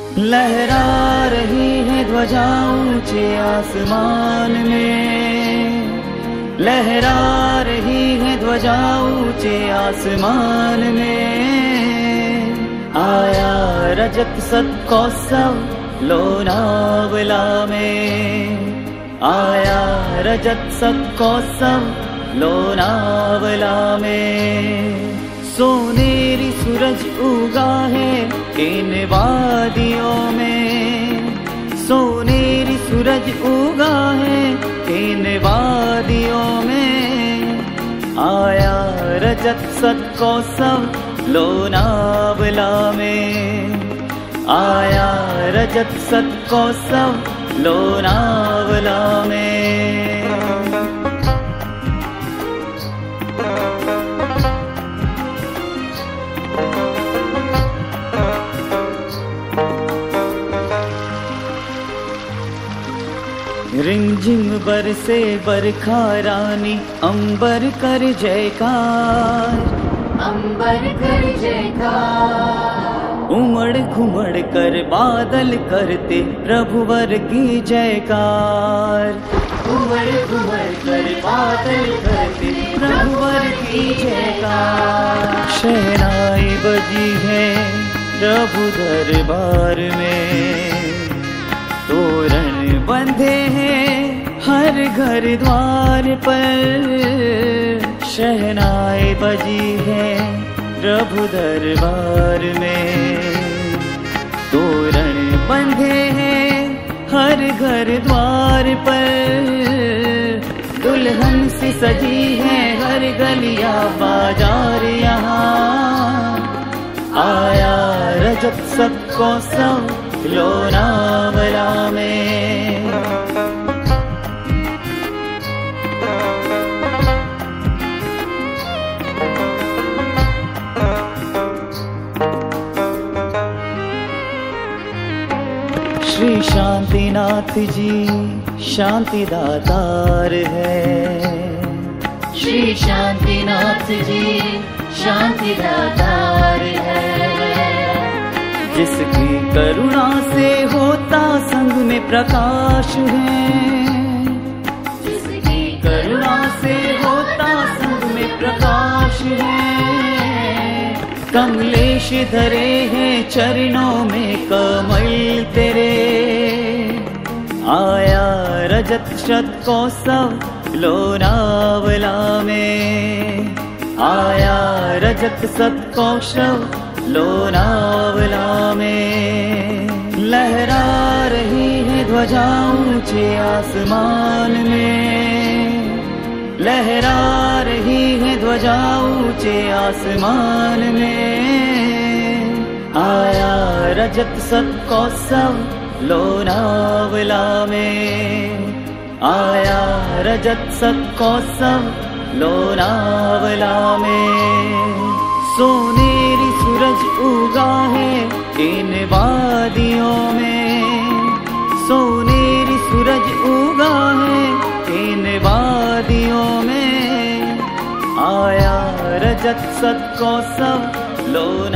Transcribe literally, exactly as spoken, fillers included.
लहरा रही है ध्वजा ऊंचे आसमान में, लहरा रही है ध्वजा ऊंचे आसमान में। आया रजत सत्कोत्सव लोनावला में, आया रजत सत्कोत्सव लोनावला में। सोनेरी सूरज उगा है इन वादियों में, सोनेरी सूरज उगा है इन वादियों में। आया रजत सत्कोत्सव लोनावला में, आया रजत सत्कोत्सव लोनावला में। रिमझिम बरसे बरखा रानी, अंबर कर जयकार, अंबर कर जयकार। उमड़ घुमड़ कर बादल करते प्रभुवर की जयकार, उमड़ घुमड़ कर बादल करते प्रभुवर की जयकार। शहनाई बजी है प्रभु दरबार में, तोरण बंधे हैं हर घर द्वार पर। शहनाई बजी है प्रभु दरबार में, तोरण बंधे हैं हर घर द्वार पर। दुल्हन सी सजी है हर गलिया बाजार यहाँ। आया रजत सत्कोत्सव लोनावला में। श्री शांतिनाथ जी शांति दातार है, श्री शांतिनाथ जी शांति दातार है। जिसकी करुणा से होता संग में प्रकाश है, जिसकी करुणा से होता संग में प्रकाश है। कमलेश धरे हैं चरणों में कमल तेरे। आया रजत सत्कोत्सव लोनावला में, आया रजत सत्कोत्सव लोनावला में। लहरा रही है ध्वजा ऊंचे आसमान में, लहरा रही है ध्वजा ऊंचे आसमान में। आया रजत सत्कोत्सव लोनावला में, आया रजत सत्कोत्सव लोनावला में। सोनेरी सूरज उगा है इन वादियों में, सोनेरी सूरज उगा है इन वादियों में। आया रजत सत्कोत्सव लो